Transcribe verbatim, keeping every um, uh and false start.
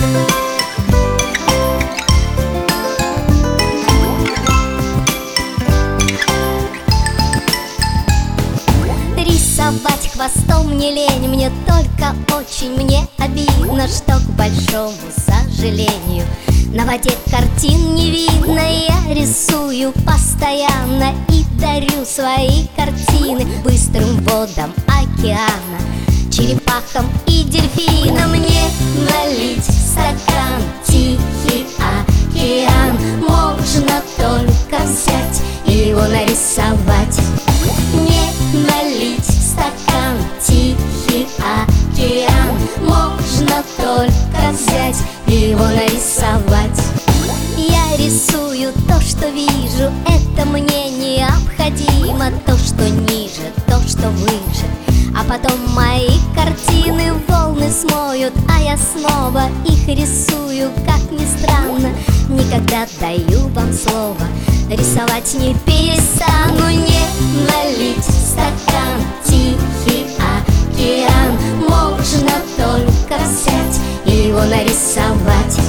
Рисовать хвостом не лень, мне только очень мне обидно, что, к большому сожалению, на воде картин не видно. Я рисую постоянно и дарю свои картины быстрым водам океана, черепахам и дельфинам. Мне налить в стакан тихий океан, можно только взять и его нарисовать. Мне налить в стакан тихий океан, можно только взять и его нарисовать. Я рисую то, что вижу, это мне необходимо. То, что ниже, то, что выше, а потом мои картины волны смоют, а я снова их рисую. Как ни странно, никогда, даю вам слово, рисовать не перестану. Не налить в стакан тихий океан, можно только взять и его нарисовать.